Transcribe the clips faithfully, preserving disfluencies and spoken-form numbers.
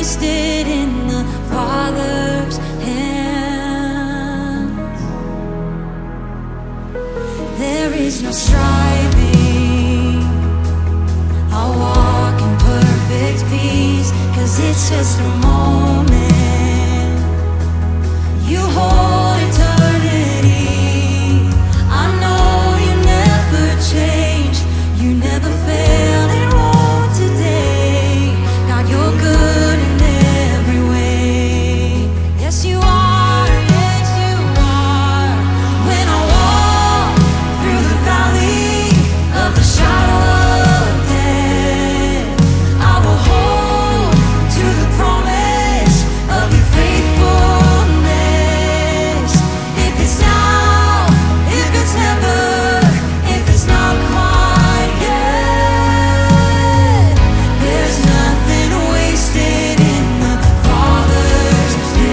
wasted in the Father's hands. There is no striving, I'll walk in perfect peace, 'cause it's just a moment. You hold eternity. I know you never change. You never fail and won't today. God, you're good in every way. Yes, you are. Yes, you are. When I walk through the valley of the shadow of death, I will hold to the promise of your faithfulness. If it's now, if it's never, if it's not quite yet, there's nothing wasted in the Father's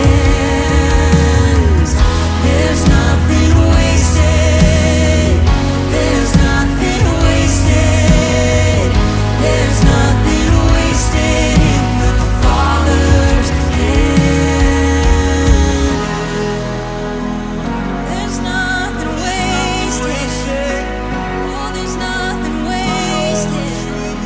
hands. There's nothing wasted. There's nothing wasted. There's nothing wasted in the Father's hands. There's nothing wasted. Oh, there's nothing wasted.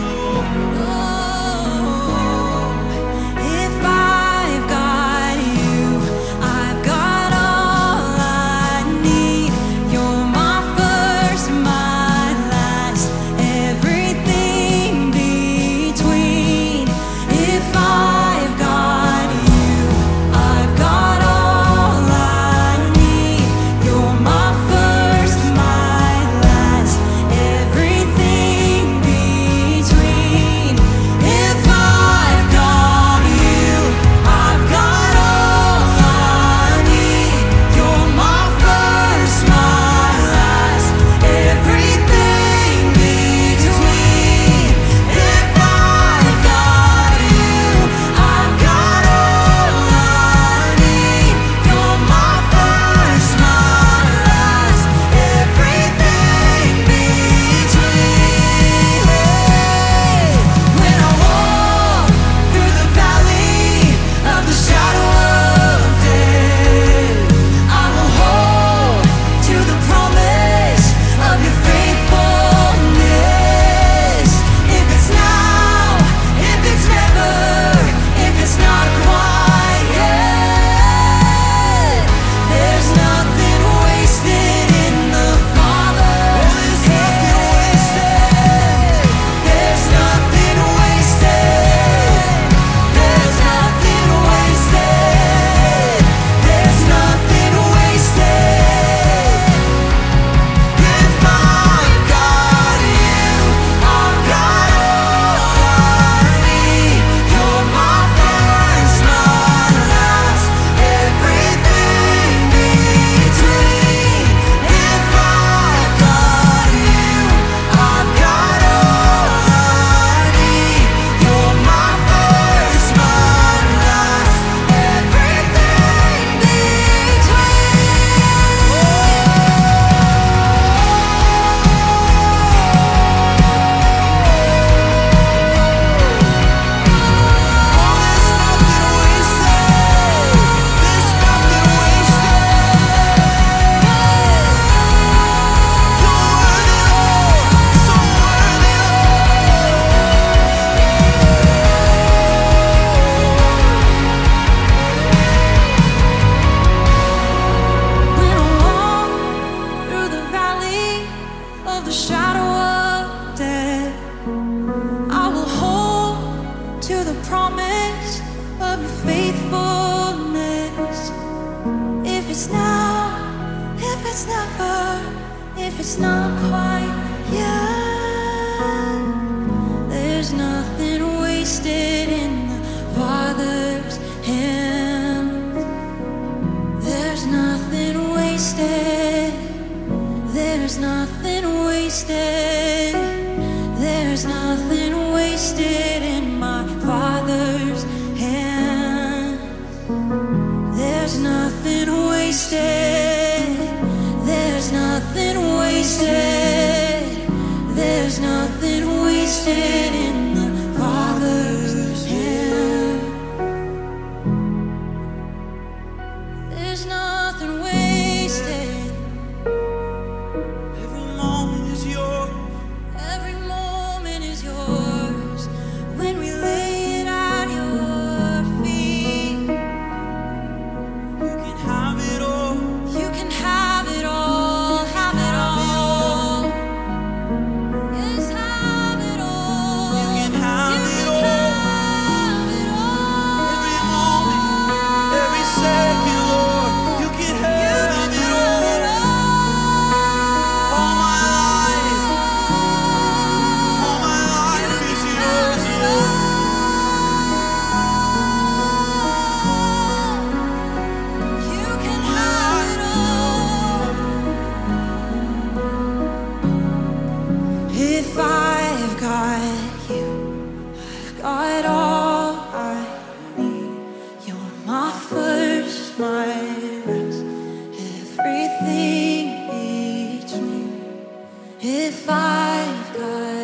Oh, if I've got you, I've got all I need. You're my first, my last, everything between. If I've got you, I've got all I need. You're my first, my last, everything between. If I've got you, I've got all I need. You're my first, my last, everything between. If I've got you, I've got all I need. You're my first, my last, everything between. When I walk through the valley of the shadow of death, I will hold to the promise of your faithfulness. If it's now, if it's never, if it's not quite yet, there's nothing wasted in the Father's hands. There's nothing wasted. There's nothing wasted. There's nothing wasted. If I've got you, I've got all I need. You're my first, my last, everything between. If I've got you, I've got all I need. You're my first, my last, everything When I walk through the valley of the shadow of death, I will hold to the promise of your faithfulness. If it's now, if it's never, if it's not quite yet, there's nothing wasted in the Father's hands. There's nothing wasted. There's nothing wasted. There's nothing wasted in my Father's hands. There's nothing wasted. There's nothing wasted. I've got